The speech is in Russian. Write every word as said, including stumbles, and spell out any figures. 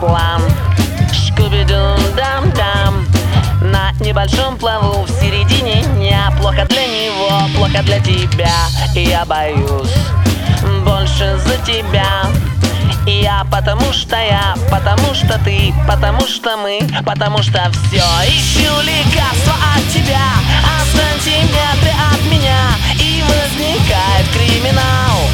план. Шкуби-дум-дам-дам. На небольшом плаву в середине дня. Плохо для него, плохо для тебя. И я боюсь больше за тебя. Я потому что я, потому что ты, потому что мы, потому что все. Ищу лекарства от тебя, а сантиметры от меня. И возникает криминал.